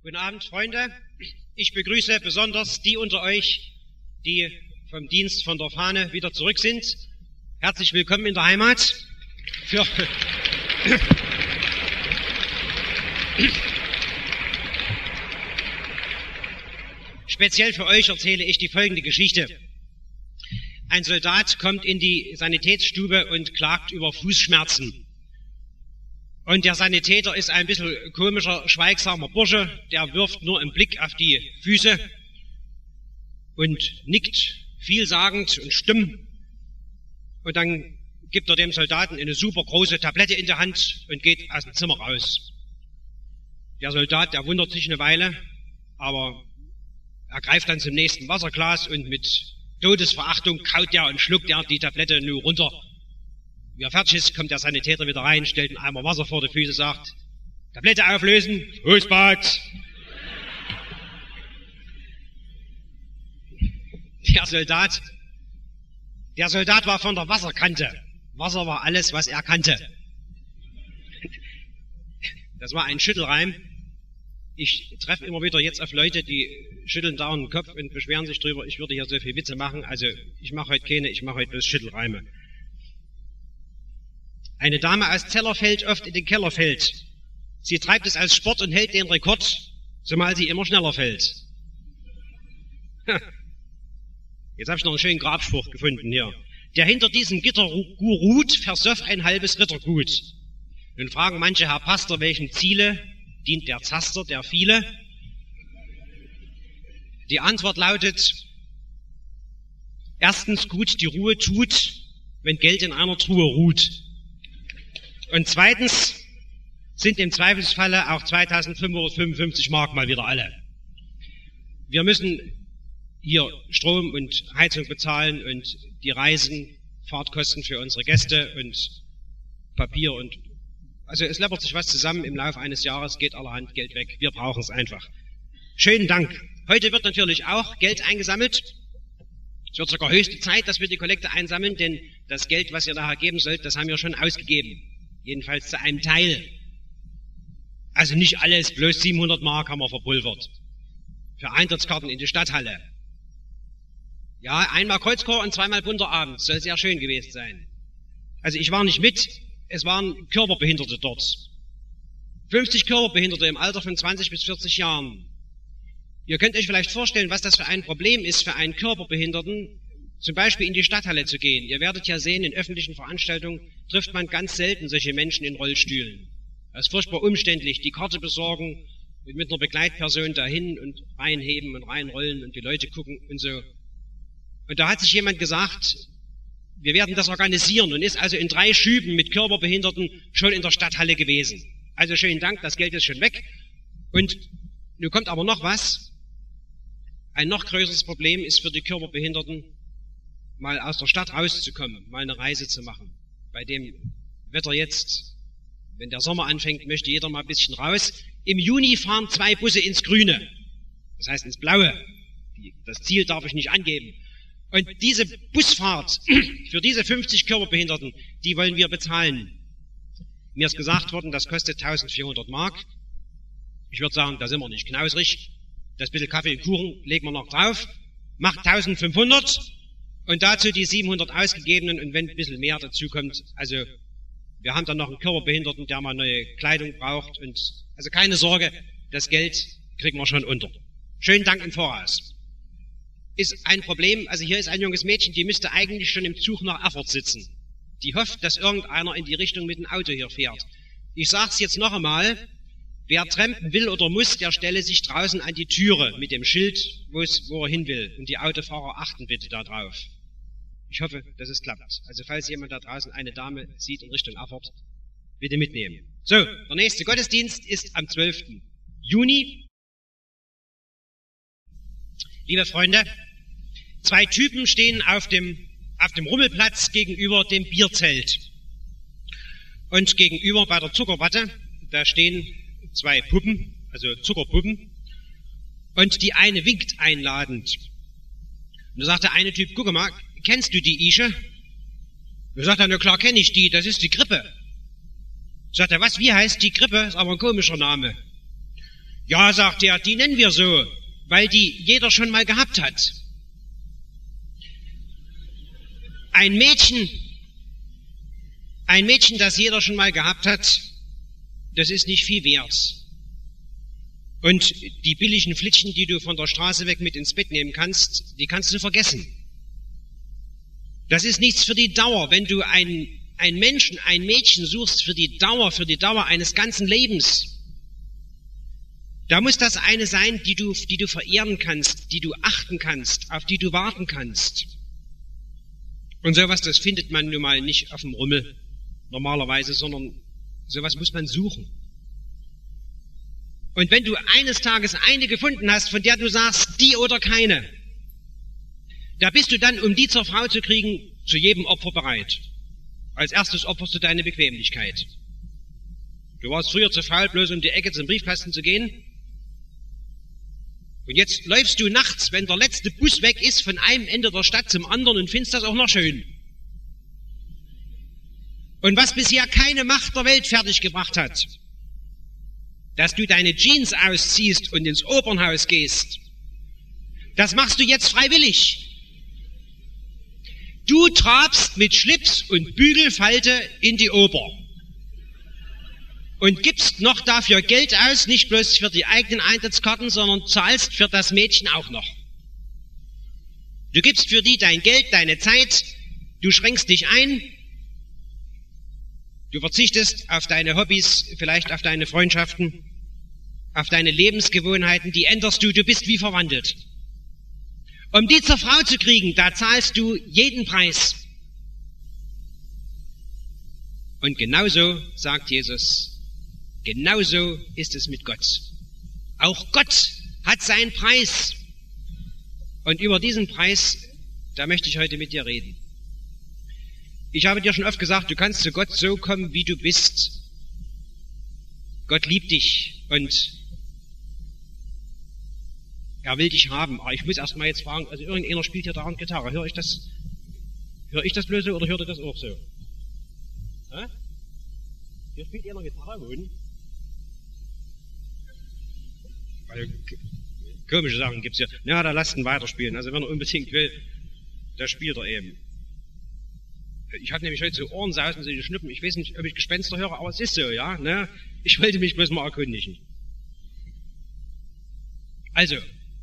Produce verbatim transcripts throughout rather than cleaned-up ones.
Guten Abend, Freunde. Ich begrüße besonders die unter euch, die vom Dienst von der Fahne wieder zurück sind. Herzlich willkommen in der Heimat. Für Speziell für euch erzähle ich die folgende Geschichte. Ein Soldat kommt in die Sanitätsstube und klagt über Fußschmerzen. Und der Sanitäter ist ein bisschen komischer, schweigsamer Bursche, der wirft nur einen Blick auf die Füße und nickt vielsagend und stumm. Und dann gibt er dem Soldaten eine super große Tablette in die Hand und geht aus dem Zimmer raus. Der Soldat, der wundert sich eine Weile, aber er greift dann zum nächsten Wasserglas und mit Todesverachtung kaut er und schluckt er die Tablette nur runter. Wie er fertig ist, kommt der Sanitäter wieder rein, stellt einen Eimer Wasser vor die Füße, sagt, Tablette auflösen, Fußbad. Der Soldat, der Soldat war von der Wasserkante. Wasser war alles, was er kannte. Das war ein Schüttelreim. Ich treffe immer wieder jetzt auf Leute, die schütteln da den Kopf und beschweren sich drüber, ich würde hier so viel Witze machen. Also ich mache heute keine, ich mache heute bloß Schüttelreime. Eine Dame aus Zellerfeld oft in den Keller fällt. Sie treibt es als Sport und hält den Rekord, zumal sie immer schneller fällt. Jetzt habe ich noch einen schönen Grabspruch gefunden hier. Der hinter diesem Gitter ruht, versoff ein halbes Rittergut. Nun fragen manche, Herr Pastor, welchem Ziele dient der Zaster der viele? Die Antwort lautet, erstens gut die Ruhe tut, wenn Geld in einer Truhe ruht. Und zweitens sind im Zweifelsfalle auch zweitausendfünfhundertfünfundfünfzig Mark mal wieder alle. Wir müssen hier Strom und Heizung bezahlen und die Reisen, Fahrtkosten für unsere Gäste und Papier und also es läppert sich was zusammen im Laufe eines Jahres, geht allerhand Geld weg. Wir brauchen es einfach. Schönen Dank. Heute wird natürlich auch Geld eingesammelt. Es wird sogar höchste Zeit, dass wir die Kollekte einsammeln, denn das Geld, was ihr nachher geben sollt, das haben wir schon ausgegeben. Jedenfalls zu einem Teil. Also nicht alles, bloß siebenhundert Mark haben wir verpulvert. Für Eintrittskarten in die Stadthalle. Ja, einmal Kreuzchor und zweimal bunter Abend. Soll sehr schön gewesen sein. Also ich war nicht mit, es waren Körperbehinderte dort. fünfzig Körperbehinderte im Alter von zwanzig bis vierzig Jahren. Ihr könnt euch vielleicht vorstellen, was das für ein Problem ist für einen Körperbehinderten, zum Beispiel in die Stadthalle zu gehen. Ihr werdet ja sehen, in öffentlichen Veranstaltungen trifft man ganz selten solche Menschen in Rollstühlen. Das ist furchtbar umständlich, die Karte besorgen und mit einer Begleitperson dahin und reinheben und reinrollen und die Leute gucken und so. Und da hat sich jemand gesagt, wir werden das organisieren und ist also in drei Schüben mit Körperbehinderten schon in der Stadthalle gewesen. Also schönen Dank, das Geld ist schon weg. Und nun kommt aber noch was. Ein noch größeres Problem ist für die Körperbehinderten, mal aus der Stadt rauszukommen, mal eine Reise zu machen. Bei dem Wetter jetzt, wenn der Sommer anfängt, möchte jeder mal ein bisschen raus. Im Juni fahren zwei Busse ins Grüne, das heißt ins Blaue. Das Ziel darf ich nicht angeben. Und diese Busfahrt für diese fünfzig Körperbehinderten, die wollen wir bezahlen. Mir ist gesagt worden, das kostet eintausendvierhundert Mark. Ich würde sagen, da sind wir nicht knausrig. Das bisschen Kaffee und Kuchen legen wir noch drauf. Macht eintausendfünfhundert. Und dazu die siebenhundert ausgegebenen und wenn ein bisschen mehr dazu kommt, also wir haben dann noch einen Körperbehinderten, der mal neue Kleidung braucht und also keine Sorge, das Geld kriegen wir schon unter. Schönen Dank im Voraus. Ist ein Problem, also hier ist ein junges Mädchen, die müsste eigentlich schon im Zug nach Erfurt sitzen. Die hofft, dass irgendeiner in die Richtung mit dem Auto hier fährt. Ich sag's jetzt noch einmal, wer trampen will oder muss, der stelle sich draußen an die Türe mit dem Schild, wo es, wo er hin will. Und die Autofahrer achten bitte da drauf. Ich hoffe, dass es klappt. Also falls jemand da draußen eine Dame sieht in Richtung Erfurt, bitte mitnehmen. So, der nächste Gottesdienst ist am zwölften Juni. Liebe Freunde, zwei Typen stehen auf dem, auf dem Rummelplatz gegenüber dem Bierzelt. Und gegenüber bei der Zuckerwatte, da stehen zwei Puppen, also Zuckerpuppen. Und die eine winkt einladend. Und da sagt der eine Typ, guck mal, kennst du die Ische? Da sagt er, na klar kenne ich die, das ist die Grippe. Sagt er, was, wie heißt die Grippe? Ist aber ein komischer Name. Ja, sagt er, die nennen wir so, weil die jeder schon mal gehabt hat. Ein Mädchen, ein Mädchen, das jeder schon mal gehabt hat, das ist nicht viel wert. Und die billigen Flittchen, die du von der Straße weg mit ins Bett nehmen kannst, die kannst du vergessen. Das ist nichts für die Dauer. Wenn du einen, einen Menschen, ein Mädchen suchst für die Dauer, für die Dauer eines ganzen Lebens, da muss das eine sein, die du, die du verehren kannst, die du achten kannst, auf die du warten kannst. Und sowas, das findet man nun mal nicht auf dem Rummel normalerweise, sondern sowas muss man suchen. Und wenn du eines Tages eine gefunden hast, von der du sagst, die oder keine, da bist du dann, um die zur Frau zu kriegen, zu jedem Opfer bereit. Als erstes opferst du deine Bequemlichkeit. Du warst früher zu faul, bloß um die Ecke zum Briefkasten zu gehen. Und jetzt läufst du nachts, wenn der letzte Bus weg ist, von einem Ende der Stadt zum anderen und findest das auch noch schön. Und was bisher keine Macht der Welt fertiggebracht hat, dass du deine Jeans ausziehst und ins Opernhaus gehst, das machst du jetzt freiwillig. Du trabst mit Schlips und Bügelfalte in die Oper und gibst noch dafür Geld aus, nicht bloß für die eigenen Eintrittskarten, sondern zahlst für das Mädchen auch noch. Du gibst für die dein Geld, deine Zeit, du schränkst dich ein, du verzichtest auf deine Hobbys, vielleicht auf deine Freundschaften, auf deine Lebensgewohnheiten, die änderst du, du bist wie verwandelt. Um die zur Frau zu kriegen, da zahlst du jeden Preis. Und genauso, sagt Jesus, genauso ist es mit Gott. Auch Gott hat seinen Preis. Und über diesen Preis, da möchte ich heute mit dir reden. Ich habe dir schon oft gesagt, du kannst zu Gott so kommen, wie du bist. Gott liebt dich und er will dich haben. Aber ich muss erst mal jetzt fragen, also irgendeiner spielt hier dauernd Gitarre. Höre ich das, höre ich das bloß so oder hört ihr das auch so? Hä? Hier spielt einer Gitarre, wohin? Also, komische Sachen gibt's hier. Na, da lasst ihn weiterspielen. Also wenn er unbedingt will, da spielt er eben. Ich hatte nämlich heute so Ohrensausen, so die Schnippen. Ich weiß nicht, ob ich Gespenster höre, aber es ist so, ja. Ne? Ich wollte mich bloß mal erkundigen. Also,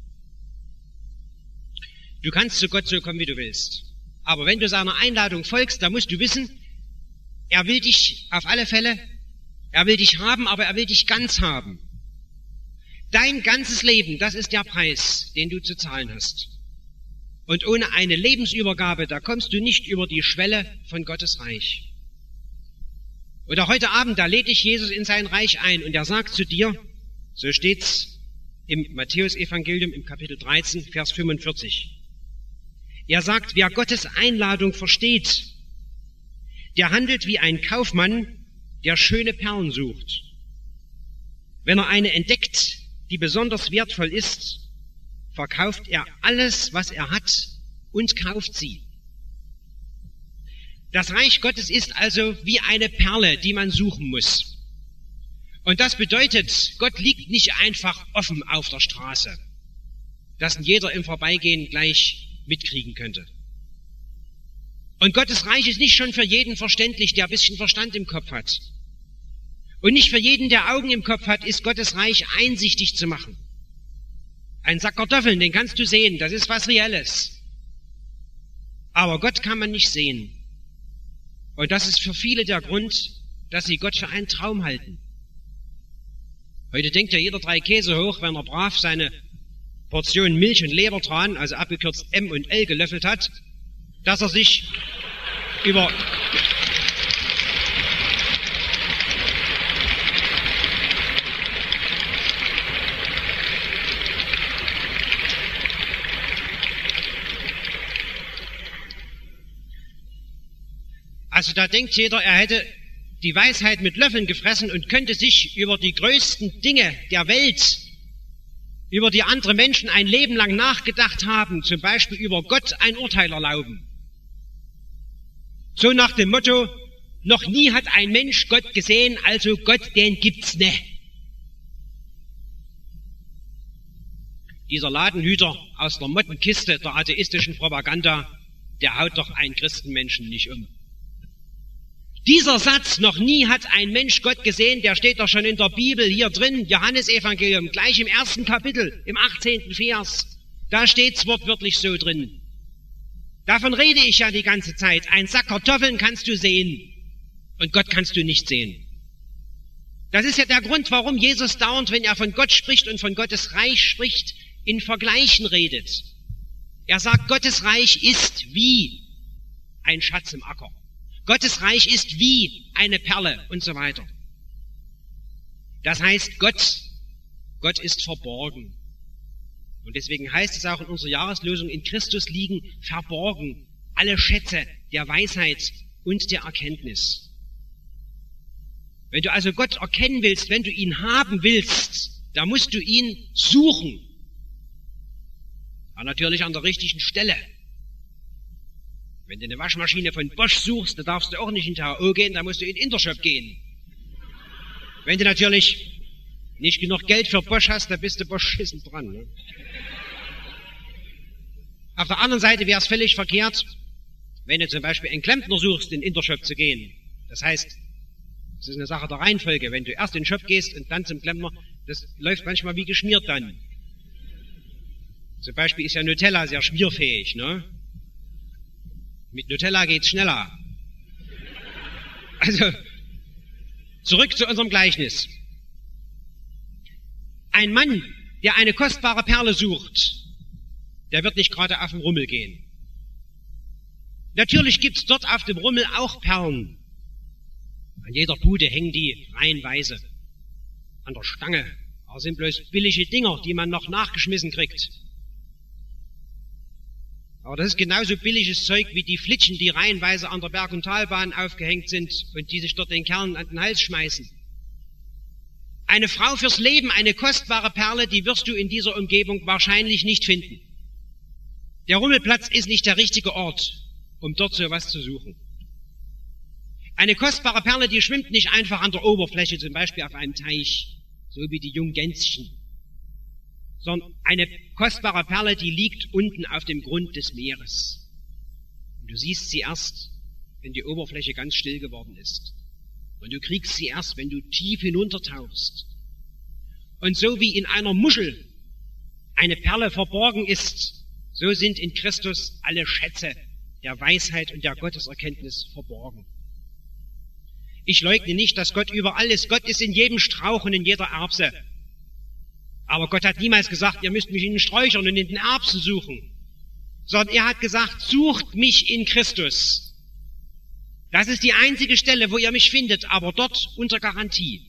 du kannst zu Gott so kommen, wie du willst. Aber wenn du seiner Einladung folgst, dann musst du wissen, er will dich auf alle Fälle, er will dich haben, aber er will dich ganz haben. Dein ganzes Leben, das ist der Preis, den du zu zahlen hast. Und ohne eine Lebensübergabe, da kommst du nicht über die Schwelle von Gottes Reich. Oder heute Abend, da lädt dich Jesus in sein Reich ein und er sagt zu dir, so steht's im Matthäus-Evangelium im Kapitel dreizehn, Vers fünfundvierzig. Er sagt, wer Gottes Einladung versteht, der handelt wie ein Kaufmann, der schöne Perlen sucht. Wenn er eine entdeckt, die besonders wertvoll ist, verkauft er alles, was er hat und kauft sie. Das Reich Gottes ist also wie eine Perle, die man suchen muss. Und das bedeutet, Gott liegt nicht einfach offen auf der Straße, dass jeder im Vorbeigehen gleich mitkriegen könnte. Und Gottes Reich ist nicht schon für jeden verständlich, der ein bisschen Verstand im Kopf hat. Und nicht für jeden, der Augen im Kopf hat, ist Gottes Reich einsichtig zu machen. Ein Sack Kartoffeln, den kannst du sehen, das ist was Reelles. Aber Gott kann man nicht sehen. Und das ist für viele der Grund, dass sie Gott für einen Traum halten. Heute denkt ja jeder drei Käse hoch, wenn er brav seine Portion Milch und Lebertran, also abgekürzt M und L, gelöffelt hat, dass er sich über Also da denkt jeder, er hätte die Weisheit mit Löffeln gefressen und könnte sich über die größten Dinge der Welt, über die andere Menschen ein Leben lang nachgedacht haben, zum Beispiel über Gott ein Urteil erlauben. So nach dem Motto, noch nie hat ein Mensch Gott gesehen, also Gott, den gibt's ne. dieser Ladenhüter aus der Mottenkiste der atheistischen Propaganda, der haut doch einen Christenmenschen nicht um. Dieser Satz, noch nie hat ein Mensch Gott gesehen, der steht doch schon in der Bibel hier drin, Johannesevangelium, gleich im ersten Kapitel, im achtzehnten Vers. Da steht's wortwörtlich so drin. Davon rede ich ja die ganze Zeit. Ein Sack Kartoffeln kannst du sehen und Gott kannst du nicht sehen. Das ist ja der Grund, warum Jesus dauernd, wenn er von Gott spricht und von Gottes Reich spricht, in Vergleichen redet. Er sagt, Gottes Reich ist wie ein Schatz im Acker. Gottes Reich ist wie eine Perle und so weiter. Das heißt, Gott, Gott ist verborgen. Und deswegen heißt es auch in unserer Jahreslosung, in Christus liegen verborgen alle Schätze der Weisheit und der Erkenntnis. Wenn du also Gott erkennen willst, wenn du ihn haben willst, da musst du ihn suchen. Aber natürlich an der richtigen Stelle. Wenn du eine Waschmaschine von Bosch suchst, da darfst du auch nicht in T H O gehen, da musst du in Intershop gehen. Wenn du natürlich nicht genug Geld für Bosch hast, da bist du beschissen dran. Ne? Auf der anderen Seite wäre es völlig verkehrt, wenn du zum Beispiel einen Klempner suchst, in Intershop zu gehen. Das heißt, es ist eine Sache der Reihenfolge. Wenn du erst in den Shop gehst und dann zum Klempner, das läuft manchmal wie geschmiert dann. Zum Beispiel ist ja Nutella sehr schmierfähig, ne? Mit Nutella geht's schneller. Also, zurück zu unserem Gleichnis. Ein Mann, der eine kostbare Perle sucht, der wird nicht gerade auf den Rummel gehen. Natürlich gibt's dort auf dem Rummel auch Perlen. An jeder Bude hängen die reihenweise an der Stange. Aber sind bloß billige Dinger, die man noch nachgeschmissen kriegt. Aber das ist genauso billiges Zeug wie die Flitschen, die reihenweise an der Berg- und Talbahn aufgehängt sind und die sich dort den Kerlen an den Hals schmeißen. Eine Frau fürs Leben, eine kostbare Perle, die wirst du in dieser Umgebung wahrscheinlich nicht finden. Der Rummelplatz ist nicht der richtige Ort, um dort so was zu suchen. Eine kostbare Perle, die schwimmt nicht einfach an der Oberfläche, zum Beispiel auf einem Teich, so wie die jungen Gänschen, sondern eine kostbare Perle, die liegt unten auf dem Grund des Meeres. Und du siehst sie erst, wenn die Oberfläche ganz still geworden ist. Und du kriegst sie erst, wenn du tief hinuntertauchst. Und so wie in einer Muschel eine Perle verborgen ist, so sind in Christus alle Schätze der Weisheit und der Gotteserkenntnis verborgen. Ich leugne nicht, dass Gott überall ist. Gott ist in jedem Strauch und in jeder Erbse. Aber Gott hat niemals gesagt, ihr müsst mich in den Sträuchern und in den Erbsen suchen. Sondern er hat gesagt, sucht mich in Christus. Das ist die einzige Stelle, wo ihr mich findet, aber dort unter Garantie.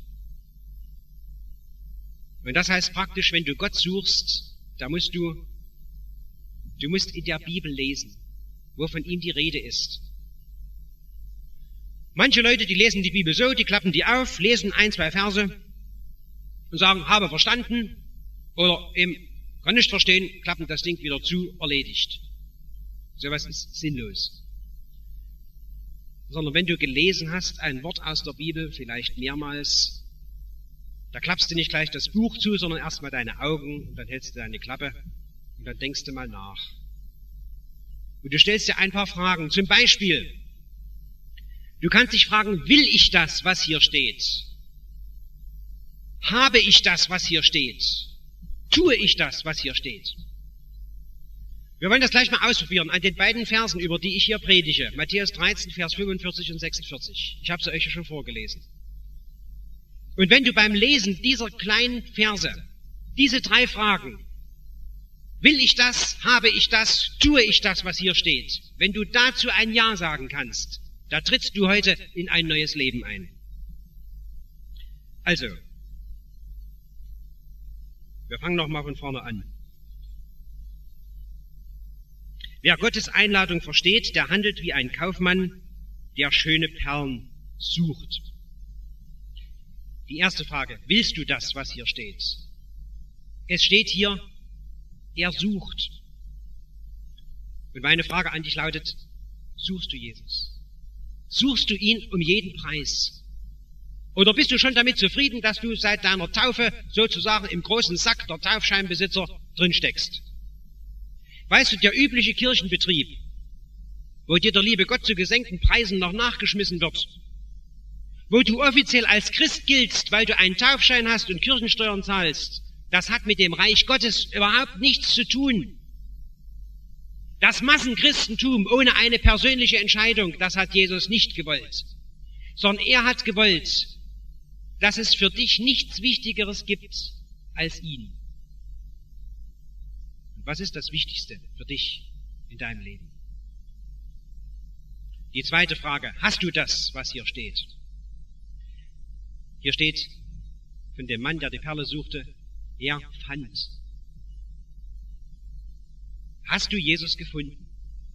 Und das heißt praktisch, wenn du Gott suchst, da musst du, du musst in der Bibel lesen, wo von ihm die Rede ist. Manche Leute, die lesen die Bibel so, die klappen die auf, lesen ein, zwei Verse und sagen, habe verstanden, oder eben, kann nicht verstehen, klappen das Ding wieder zu, erledigt. Sowas ist sinnlos. Sondern wenn du gelesen hast, ein Wort aus der Bibel, vielleicht mehrmals, da klappst du nicht gleich das Buch zu, sondern erstmal deine Augen, und dann hältst du deine Klappe, und dann denkst du mal nach. Und du stellst dir ein paar Fragen, zum Beispiel, du kannst dich fragen, will ich das, was hier steht? Habe ich das, was hier steht? Tue ich das, was hier steht? Wir wollen das gleich mal ausprobieren an den beiden Versen, über die ich hier predige. Matthäus dreizehn, Vers fünfundvierzig und sechsundvierzig. Ich habe sie euch ja schon vorgelesen. Und wenn du beim Lesen dieser kleinen Verse, diese drei Fragen, will ich das, habe ich das, tue ich das, was hier steht, wenn du dazu ein Ja sagen kannst, da trittst du heute in ein neues Leben ein. Also, wir fangen noch mal von vorne an. Wer Gottes Einladung versteht, der handelt wie ein Kaufmann, der schöne Perlen sucht. Die erste Frage, willst du das, was hier steht? Es steht hier, er sucht. Und meine Frage an dich lautet, suchst du Jesus? Suchst du ihn um jeden Preis? Oder bist du schon damit zufrieden, dass du seit deiner Taufe sozusagen im großen Sack der Taufscheinbesitzer drin steckst? Weißt du, der übliche Kirchenbetrieb, wo dir der liebe Gott zu gesenkten Preisen noch nachgeschmissen wird, wo du offiziell als Christ giltst, weil du einen Taufschein hast und Kirchensteuern zahlst, das hat mit dem Reich Gottes überhaupt nichts zu tun. Das Massenchristentum ohne eine persönliche Entscheidung, das hat Jesus nicht gewollt, sondern er hat gewollt, dass es für dich nichts Wichtigeres gibt als ihn. Und was ist das Wichtigste für dich in deinem Leben? Die zweite Frage, hast du das, was hier steht? Hier steht von dem Mann, der die Perle suchte, er fand. Hast du Jesus gefunden?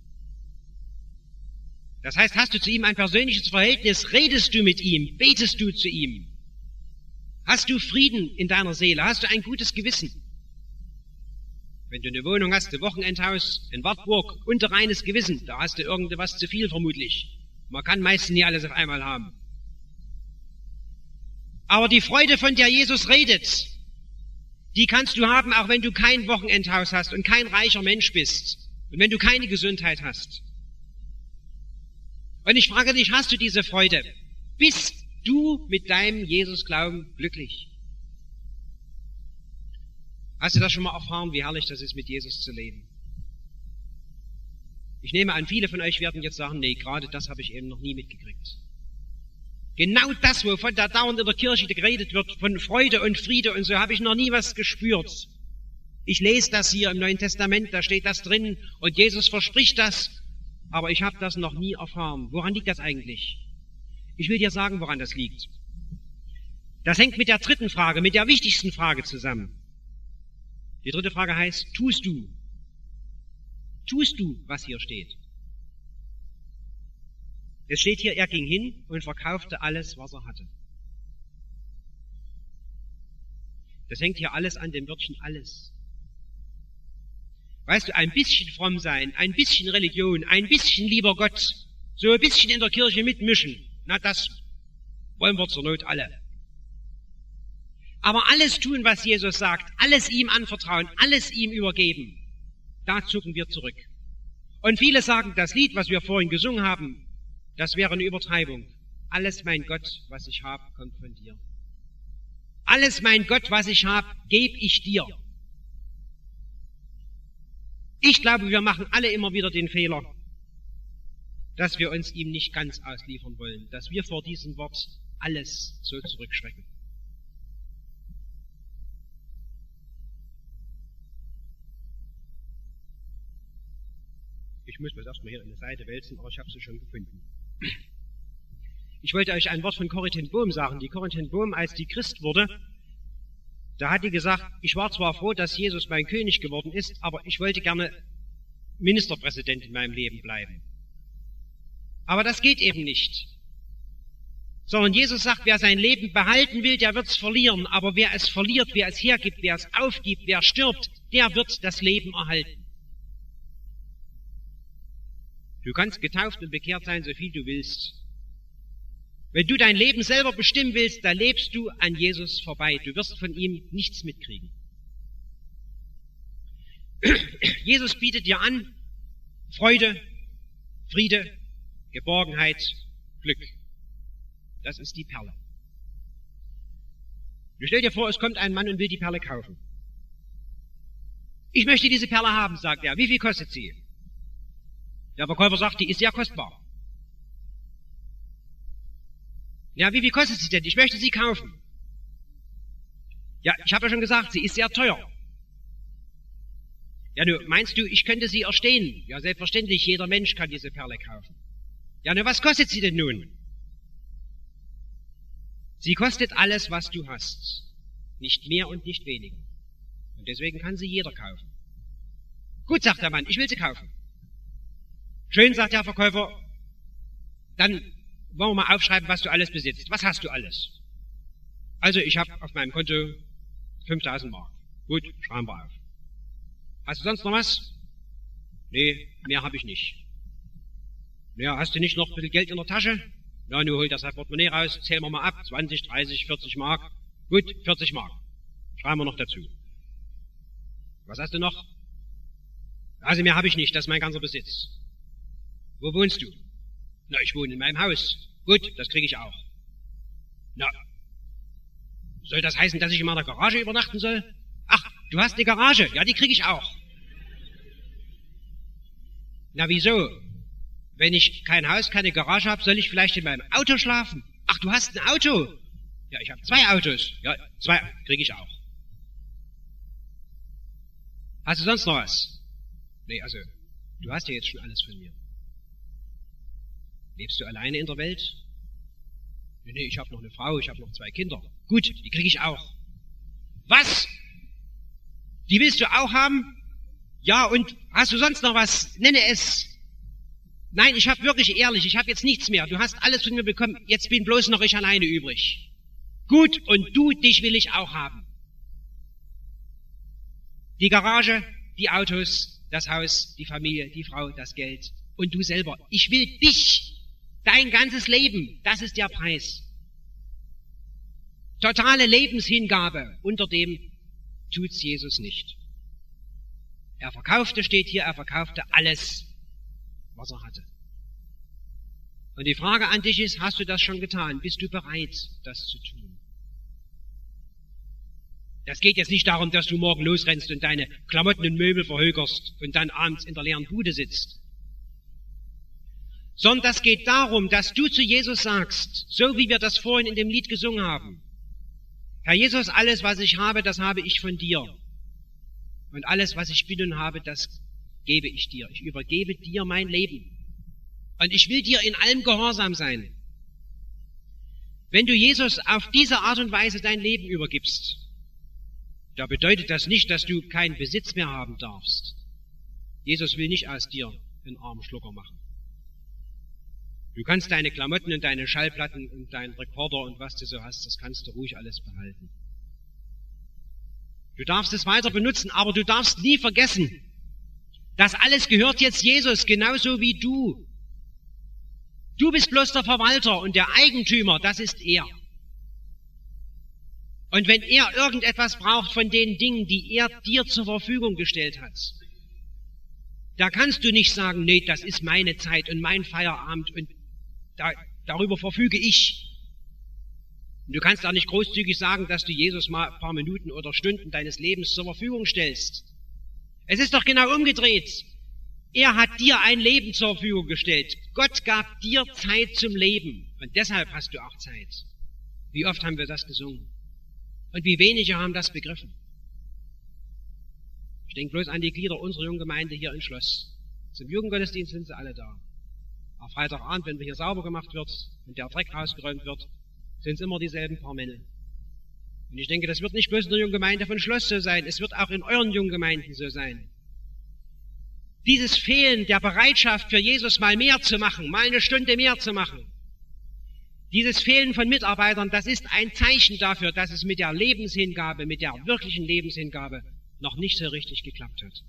Das heißt, hast du zu ihm ein persönliches Verhältnis, redest du mit ihm, betest du zu ihm? Hast du Frieden in deiner Seele? Hast du ein gutes Gewissen? Wenn du eine Wohnung hast, ein Wochenendhaus in Wartburg und ein reines Gewissen, da hast du irgendwas zu viel vermutlich. Man kann meistens nie alles auf einmal haben. Aber die Freude, von der Jesus redet, die kannst du haben, auch wenn du kein Wochenendhaus hast und kein reicher Mensch bist und wenn du keine Gesundheit hast. Und ich frage dich, hast du diese Freude? Bist du mit deinem Jesus-Glauben glücklich? Hast du das schon mal erfahren, wie herrlich das ist, mit Jesus zu leben? Ich nehme an, viele von euch werden jetzt sagen, nee, gerade das habe ich eben noch nie mitgekriegt. Genau das, wovon da dauernd in der Kirche geredet wird, von Freude und Friede und so, habe ich noch nie was gespürt. Ich lese das hier im Neuen Testament, da steht das drin und Jesus verspricht das, aber ich habe das noch nie erfahren. Woran liegt das eigentlich? Ich will dir sagen, woran das liegt. Das hängt mit der dritten Frage, mit der wichtigsten Frage zusammen. Die dritte Frage heißt, tust du? Tust du, was hier steht? Es steht hier, er ging hin und verkaufte alles, was er hatte. Das hängt hier alles an dem Wörtchen alles. Weißt du, ein bisschen fromm sein, ein bisschen Religion, ein bisschen lieber Gott, so ein bisschen in der Kirche mitmischen, na das wollen wir zur Not alle. Aber alles tun, was Jesus sagt, alles ihm anvertrauen, alles ihm übergeben, da zucken wir zurück. Und viele sagen, das Lied, was wir vorhin gesungen haben, das wäre eine Übertreibung. Alles, mein Gott, was ich habe, kommt von dir. Alles, mein Gott, was ich habe, gebe ich dir. Ich glaube, wir machen alle immer wieder den Fehler, dass wir uns ihm nicht ganz ausliefern wollen, dass wir vor diesem Wort alles so zurückschrecken. Ich muss das erstmal hier in die Seite wälzen, aber ich habe sie schon gefunden. Ich wollte euch ein Wort von Corrie ten Boom sagen. Die Corrie ten Boom, als die Christ wurde, da hat die gesagt, ich war zwar froh, dass Jesus mein König geworden ist, aber ich wollte gerne Ministerpräsident in meinem Leben bleiben. Aber das geht eben nicht. Sondern Jesus sagt, wer sein Leben behalten will, der wird es verlieren. Aber wer es verliert, wer es hergibt, wer es aufgibt, wer stirbt, der wird das Leben erhalten. Du kannst getauft und bekehrt sein, so viel du willst. Wenn du dein Leben selber bestimmen willst, dann lebst du an Jesus vorbei. Du wirst von ihm nichts mitkriegen. Jesus bietet dir an Freude, Friede, Geborgenheit, Glück. Das ist die Perle. Du stell dir vor, es kommt ein Mann und will die Perle kaufen. Ich möchte diese Perle haben, sagt er. Wie viel kostet sie? Der Verkäufer sagt, die ist sehr kostbar. Ja, wie viel kostet sie denn? Ich möchte sie kaufen. Ja, ich habe ja schon gesagt, sie ist sehr teuer. Ja, nu, meinst du, ich könnte sie erstehen? Ja, selbstverständlich, jeder Mensch kann diese Perle kaufen. Ja, nu, was kostet sie denn nun? Sie kostet alles, was du hast. Nicht mehr und nicht weniger. Und deswegen kann sie jeder kaufen. Gut, sagt der Mann, ich will sie kaufen. Schön, sagt der Verkäufer, dann wollen wir mal aufschreiben, was du alles besitzt. Was hast du alles? Also, ich habe auf meinem Konto fünftausend Mark. Gut, schreiben wir auf. Hast du sonst noch was? Nee, mehr habe ich nicht. Ja, hast du nicht noch ein bisschen Geld in der Tasche? Na, nun holt das Portemonnaie raus, zählen wir mal ab, zwanzig, dreißig, vierzig Mark. Gut, vierzig Mark. Schreiben wir noch dazu. Was hast du noch? Also mehr habe ich nicht, das ist mein ganzer Besitz. Wo wohnst du? Na, ich wohne in meinem Haus. Gut, das kriege ich auch. Na, soll das heißen, dass ich in meiner Garage übernachten soll? Ach, du hast eine Garage. Ja, die kriege ich auch. Na, wieso? Wenn ich kein Haus, keine Garage habe, soll ich vielleicht in meinem Auto schlafen? Ach, du hast ein Auto. Ja, ich habe zwei Autos. Ja, zwei kriege ich auch. Hast du sonst noch was? Nee, also, du hast ja jetzt schon alles von mir. Lebst du alleine in der Welt? Nee, nee, ich habe noch eine Frau, ich habe noch zwei Kinder. Gut, die kriege ich auch. Was? Die willst du auch haben? Ja, und hast du sonst noch was? Nenne es. Nein, ich habe wirklich ehrlich, ich habe jetzt nichts mehr. Du hast alles von mir bekommen, jetzt bin bloß noch ich alleine übrig. Gut, und du, dich will ich auch haben. Die Garage, die Autos, das Haus, die Familie, die Frau, das Geld und du selber. Ich will dich, dein ganzes Leben, das ist der Preis. Totale Lebenshingabe, unter dem tut's Jesus nicht. Er verkaufte, steht hier, er verkaufte alles, was er hatte. Und die Frage an dich ist, hast du das schon getan? Bist du bereit, das zu tun? Das geht jetzt nicht darum, dass du morgen losrennst und deine Klamotten und Möbel verhökerst und dann abends in der leeren Bude sitzt. Sondern das geht darum, dass du zu Jesus sagst, so wie wir das vorhin in dem Lied gesungen haben. Herr Jesus, alles, was ich habe, das habe ich von dir. Und alles, was ich bin und habe, das gebe ich dir. Ich übergebe dir mein Leben. Und ich will dir in allem gehorsam sein. Wenn du Jesus auf diese Art und Weise dein Leben übergibst, da bedeutet das nicht, dass du keinen Besitz mehr haben darfst. Jesus will nicht aus dir einen armen Schlucker machen. Du kannst deine Klamotten und deine Schallplatten und deinen Rekorder und was du so hast, das kannst du ruhig alles behalten. Du darfst es weiter benutzen, aber du darfst nie vergessen, das alles gehört jetzt Jesus, genauso wie du. Du bist bloß der Verwalter und der Eigentümer, das ist er. Und wenn er irgendetwas braucht von den Dingen, die er dir zur Verfügung gestellt hat, da kannst du nicht sagen, nee, das ist meine Zeit und mein Feierabend und da, darüber verfüge ich. Und du kannst auch nicht großzügig sagen, dass du Jesus mal ein paar Minuten oder Stunden deines Lebens zur Verfügung stellst. Es ist doch genau umgedreht. Er hat dir ein Leben zur Verfügung gestellt. Gott gab dir Zeit zum Leben und deshalb hast du auch Zeit. Wie oft haben wir das gesungen? Und wie wenige haben das begriffen. Ich denke bloß an die Glieder unserer jungen Gemeinde hier im Schloss. Zum Jugendgottesdienst sind sie alle da. Am Freitagabend, wenn hier sauber gemacht wird und der Dreck rausgeräumt wird, sind es immer dieselben paar Männer. Und ich denke, das wird nicht bloß in der jungen Gemeinde von Schloss so sein, es wird auch in euren jungen Gemeinden so sein. Dieses Fehlen der Bereitschaft für Jesus mal mehr zu machen, mal eine Stunde mehr zu machen, dieses Fehlen von Mitarbeitern, das ist ein Zeichen dafür, dass es mit der Lebenshingabe, mit der wirklichen Lebenshingabe noch nicht so richtig geklappt hat.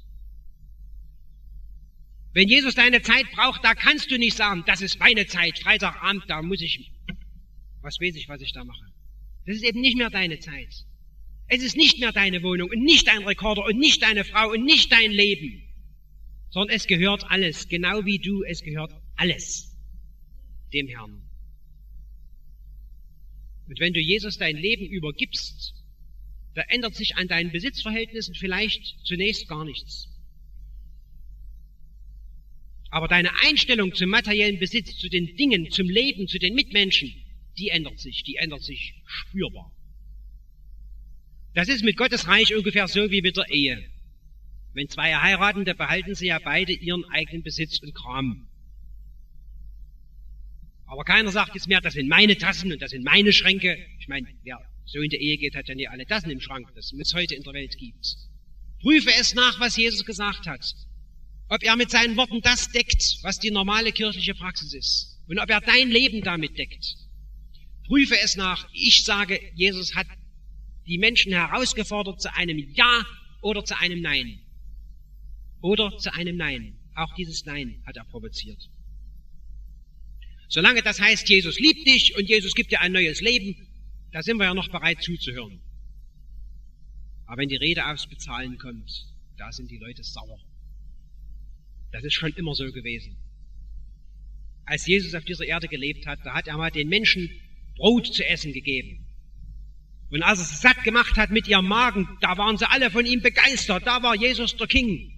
Wenn Jesus deine Zeit braucht, da kannst du nicht sagen, das ist meine Zeit, Freitagabend, da muss ich, was weiß ich, was ich da mache. Das ist eben nicht mehr deine Zeit. Es ist nicht mehr deine Wohnung und nicht dein Rekorder und nicht deine Frau und nicht dein Leben, sondern es gehört alles, genau wie du, es gehört alles dem Herrn. Und wenn du Jesus dein Leben übergibst, da ändert sich an deinen Besitzverhältnissen vielleicht zunächst gar nichts. Aber deine Einstellung zum materiellen Besitz, zu den Dingen, zum Leben, zu den Mitmenschen, die ändert sich, die ändert sich spürbar. Das ist mit Gottes Reich ungefähr so wie mit der Ehe. Wenn zwei heiraten, da behalten sie ja beide ihren eigenen Besitz und Kram. Aber keiner sagt jetzt mehr, das sind meine Tassen und das sind meine Schränke. Ich meine, wer so in der Ehe geht, hat ja nicht alle Tassen im Schrank, das es heute in der Welt gibt. Prüfe es nach, was Jesus gesagt hat. Ob er mit seinen Worten das deckt, was die normale kirchliche Praxis ist. Und ob er dein Leben damit deckt. Prüfe es nach. Ich sage, Jesus hat die Menschen herausgefordert zu einem Ja oder zu einem Nein. Oder zu einem Nein. Auch dieses Nein hat er provoziert. Solange das heißt, Jesus liebt dich und Jesus gibt dir ein neues Leben, da sind wir ja noch bereit zuzuhören. Aber wenn die Rede aufs Bezahlen kommt, da sind die Leute sauer. Das ist schon immer so gewesen. Als Jesus auf dieser Erde gelebt hat, da hat er mal den Menschen Brot zu essen gegeben. Und als er sie satt gemacht hat mit ihrem Magen, da waren sie alle von ihm begeistert. Da war Jesus der King.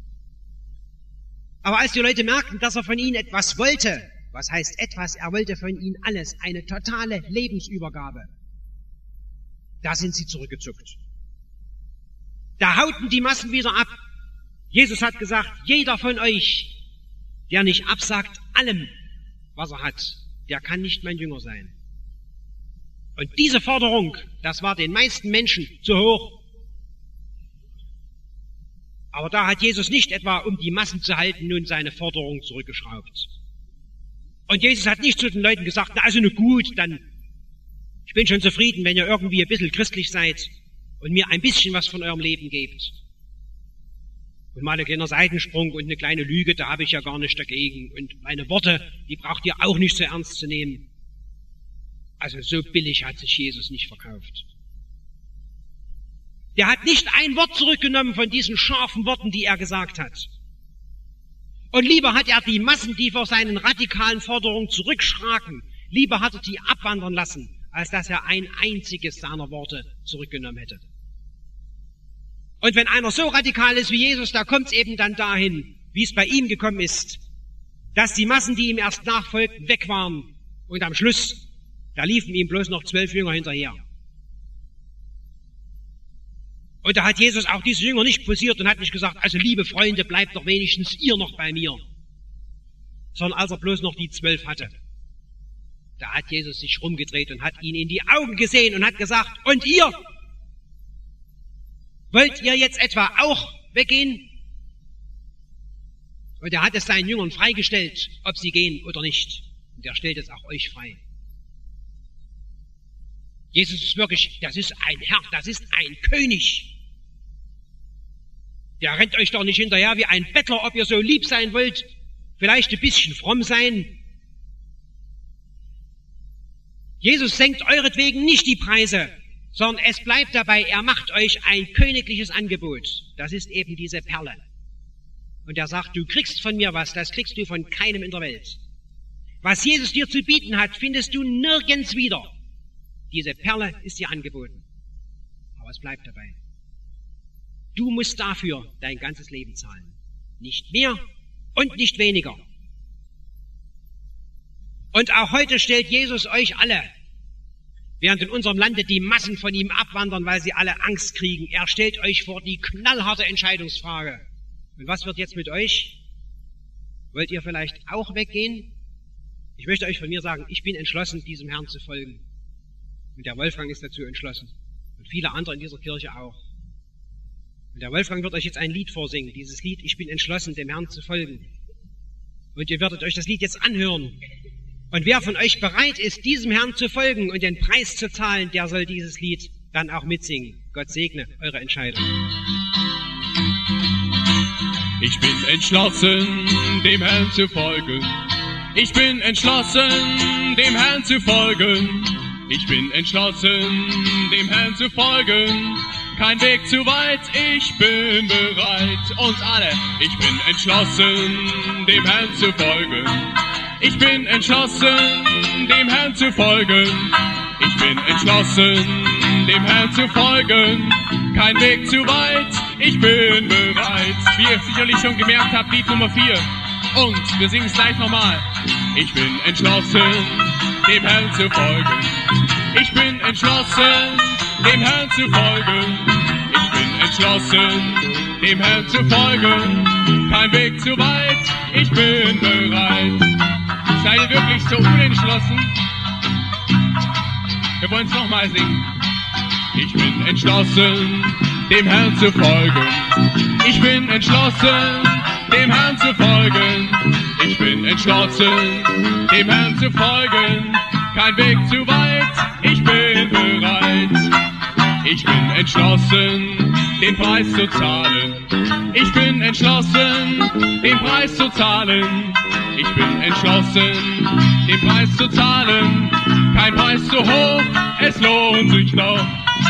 Aber als die Leute merkten, dass er von ihnen etwas wollte, was heißt etwas? Er wollte von ihnen alles, eine totale Lebensübergabe. Da sind sie zurückgezuckt. Da hauten die Massen wieder ab. Jesus hat gesagt, jeder von euch, der nicht absagt allem, was er hat, der kann nicht mein Jünger sein. Und diese Forderung, das war den meisten Menschen zu hoch. Aber da hat Jesus nicht etwa, um die Massen zu halten, nun seine Forderung zurückgeschraubt. Und Jesus hat nicht zu den Leuten gesagt, na also nur gut, dann, ich bin schon zufrieden, wenn ihr irgendwie ein bisschen christlich seid und mir ein bisschen was von eurem Leben gebt. Und mal ein kleiner Seitensprung und eine kleine Lüge, da habe ich ja gar nicht dagegen. Und meine Worte, die braucht ihr auch nicht so ernst zu nehmen. Also so billig hat sich Jesus nicht verkauft. Der hat nicht ein Wort zurückgenommen von diesen scharfen Worten, die er gesagt hat. Und lieber hat er die Massen, die vor seinen radikalen Forderungen zurückschraken, lieber hat er die abwandern lassen, als dass er ein einziges seiner Worte zurückgenommen hätte. Und wenn einer so radikal ist wie Jesus, da kommt es eben dann dahin, wie es bei ihm gekommen ist, dass die Massen, die ihm erst nachfolgten, weg waren. Und am Schluss, da liefen ihm bloß noch zwölf Jünger hinterher. Und da hat Jesus auch diese Jünger nicht posiert und hat nicht gesagt, also liebe Freunde, bleibt doch wenigstens ihr noch bei mir. Sondern als er bloß noch die zwölf hatte, da hat Jesus sich rumgedreht und hat ihn in die Augen gesehen und hat gesagt, und ihr? Wollt ihr jetzt etwa auch weggehen? Und er hat es seinen Jüngern freigestellt, ob sie gehen oder nicht. Und er stellt es auch euch frei. Jesus ist wirklich, das ist ein Herr, das ist ein König. Der rennt euch doch nicht hinterher wie ein Bettler, ob ihr so lieb sein wollt, vielleicht ein bisschen fromm sein. Jesus senkt euretwegen nicht die Preise, sondern es bleibt dabei, er macht euch ein königliches Angebot. Das ist eben diese Perle. Und er sagt, du kriegst von mir was, das kriegst du von keinem in der Welt. Was Jesus dir zu bieten hat, findest du nirgends wieder. Diese Perle ist dir angeboten. Aber es bleibt dabei. Du musst dafür dein ganzes Leben zahlen. Nicht mehr und nicht weniger. Und auch heute stellt Jesus euch alle, während in unserem Lande die Massen von ihm abwandern, weil sie alle Angst kriegen, er stellt euch vor die knallharte Entscheidungsfrage. Und was wird jetzt mit euch? Wollt ihr vielleicht auch weggehen? Ich möchte euch von mir sagen, ich bin entschlossen, diesem Herrn zu folgen. Und der Wolfgang ist dazu entschlossen. Und viele andere in dieser Kirche auch. Und der Wolfgang wird euch jetzt ein Lied vorsingen. Dieses Lied, ich bin entschlossen, dem Herrn zu folgen. Und ihr werdet euch das Lied jetzt anhören. Und wer von euch bereit ist, diesem Herrn zu folgen und den Preis zu zahlen, der soll dieses Lied dann auch mitsingen. Gott segne eure Entscheidung. Ich bin entschlossen, dem Herrn zu folgen. Ich bin entschlossen, dem Herrn zu folgen. Ich bin entschlossen, dem Herrn zu folgen. Kein Weg zu weit, ich bin bereit. Uns alle. Ich bin entschlossen, dem Herrn zu folgen. Ich bin entschlossen, dem Herrn zu folgen. Ich bin entschlossen, dem Herrn zu folgen. Kein Weg zu weit, ich bin bereit. Wie ihr sicherlich schon gemerkt habt, Lied Nummer vier. Und wir singen es gleich nochmal. Ich bin entschlossen, dem Herrn zu folgen. Ich bin entschlossen, dem Herrn zu folgen. Ich bin entschlossen, dem Herrn zu folgen. Kein Weg zu weit, ich bin bereit. Seid ihr wirklich so unentschlossen? Wir wollen es nochmal singen. Ich bin entschlossen, dem Herrn zu folgen. Ich bin entschlossen, dem Herrn zu folgen. Ich bin entschlossen, dem Herrn zu folgen. Kein Weg zu weit, ich bin bereit. Ich bin entschlossen, den Preis zu zahlen. Ich bin entschlossen, den Preis zu zahlen. Ich bin entschlossen, den Preis zu zahlen. Kein Preis zu hoch, es lohnt sich doch.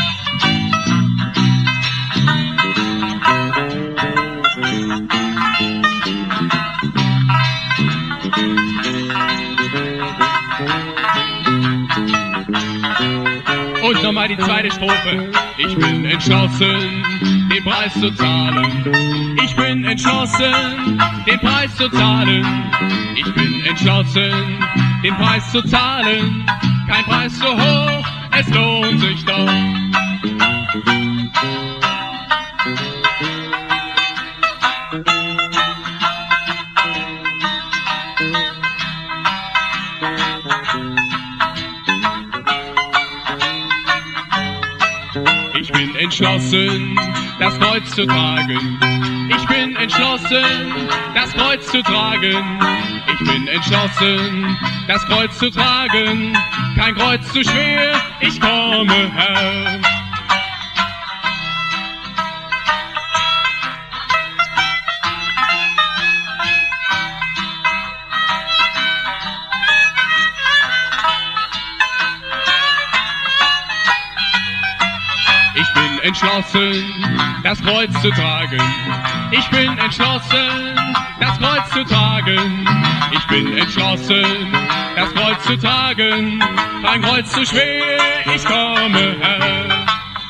Und nochmal die zweite Strophe. Ich bin entschlossen, den Preis zu zahlen. Ich bin entschlossen, den Preis zu zahlen. Ich bin entschlossen, den Preis zu zahlen. Kein Preis so hoch, es lohnt sich doch. Ich bin entschlossen, das Kreuz zu tragen. Ich bin entschlossen, das Kreuz zu tragen. Ich bin entschlossen, das Kreuz zu tragen. Kein Kreuz zu schwer, ich komme, Herr. Ich bin entschlossen, das Kreuz zu tragen. Ich bin entschlossen, das Kreuz zu tragen. Ich bin entschlossen, das Kreuz zu tragen. Kein Kreuz zu schwer, ich komme, Herr.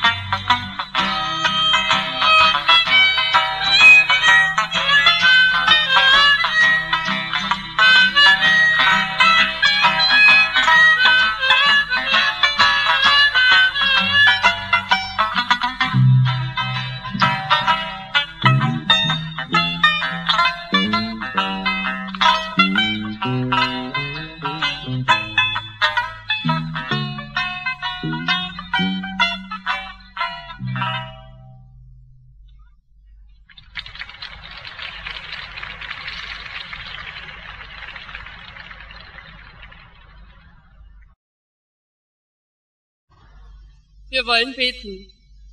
Wir wollen beten.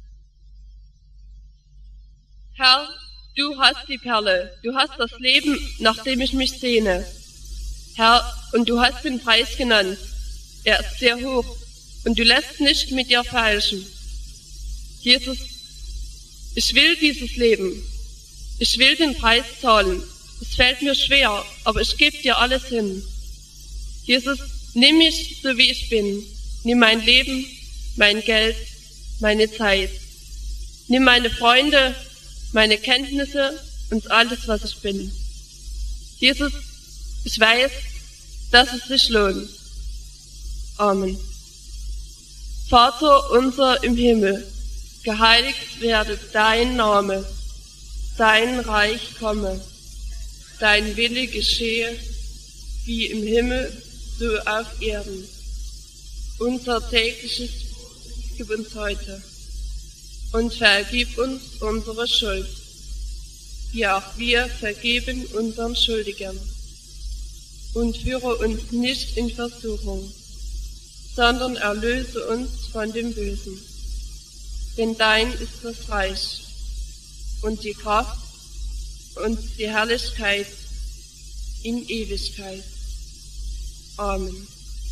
Herr, du hast die Perle, du hast das Leben, nach dem ich mich sehne. Herr, und du hast den Preis genannt. Er ist sehr hoch und du lässt nicht mit dir feilschen. Jesus, ich will dieses Leben. Ich will den Preis zahlen. Es fällt mir schwer, aber ich gebe dir alles hin. Jesus, nimm mich so wie ich bin. Nimm mein Leben, mein Geld, meine Zeit. Nimm meine Freunde, meine Kenntnisse und alles, was ich bin. Jesus, ich weiß, dass es sich lohnt. Amen. Vater unser im Himmel, geheiligt werde dein Name, dein Reich komme, dein Wille geschehe, wie im Himmel, so auf Erden. Unser tägliches gib uns heute und vergib uns unsere Schuld, wie auch wir vergeben unseren Schuldigern. Und führe uns nicht in Versuchung, sondern erlöse uns von dem Bösen. Denn dein ist das Reich und die Kraft und die Herrlichkeit in Ewigkeit. Amen.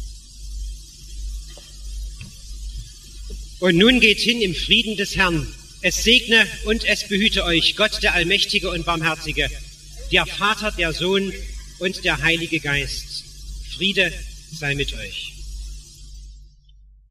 Und nun geht hin im Frieden des Herrn. Es segne und es behüte euch Gott, der Allmächtige und Barmherzige, der Vater, der Sohn und der Heilige Geist. Friede sei mit euch.